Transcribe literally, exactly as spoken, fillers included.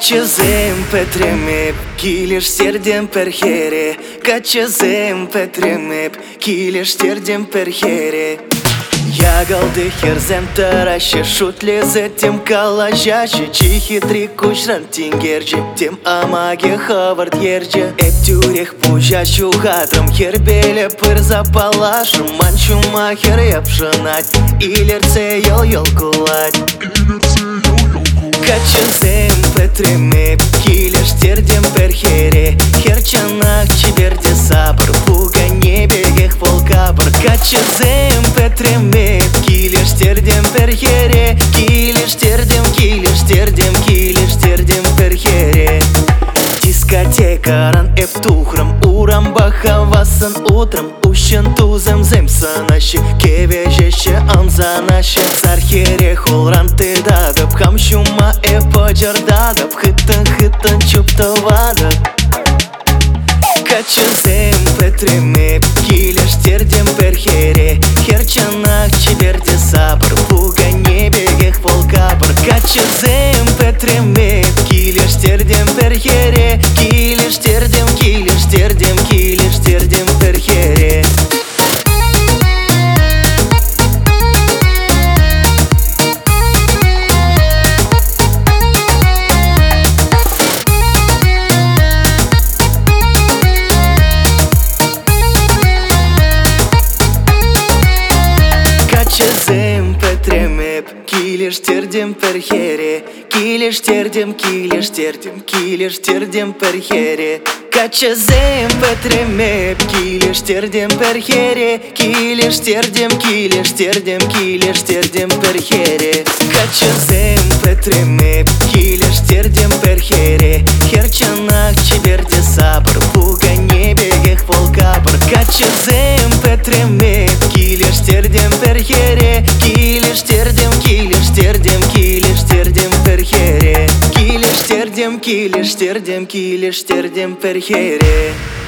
Kaçızım petremip kiliştirdim perheri. Kaçızım petremip kiliştirdim perheri. Я голды херзем таращи, шутли за тем калажачи, чихи три кушран тингерджи, тем амаги хавард ерджи. Эптюрех пужачу хатрам, хербеле пыр запалашем, манчу махер япшанать, илерце йол йол кулать. Kaçızım petremip kiliştirdim perheri. Херчанак чиберде сапр, пуга небегех волкапр. Kaçızım petremip kiliştirdim perheri. Kiliştirdim, kiliştirdim, kiliştirdim perheri. Дискотека эптухрам, урам бахавасын утром, ущен тузем земсанаши, кевежеше амзанаши. Сархере холран ты дадып, хамшума э поджардадып, хытын хытын чуптавадып. Kaçızım petremip kiliştirdim perheri. Херчанак чиберде сапр, пуга небегех волкапр. Kaçızım petremip kiliştirdim perheri. Kiliştirdim, kiliştirdim, kiliştirdim perheri. Kaçızım petremip kiliştirdim perheri. Kiliştirdim, kiliştirdim, kiliştirdim perheri. Kaçızım petremip kiliştirdim perheri. Kiliştirdim, kiliştirdim, kiliştirdim perheri. Kaçızım petremip kiliştirdim perheri. Херчанак чиберде сапр, пуга небегех волкапр. Kaçızım petremip kiliştirdim perheri. Kiliştirdim, kiliştirdim, kiliştirdim perheri. Kiliştirdim, kiliştirdim, kiliştirdim perheri.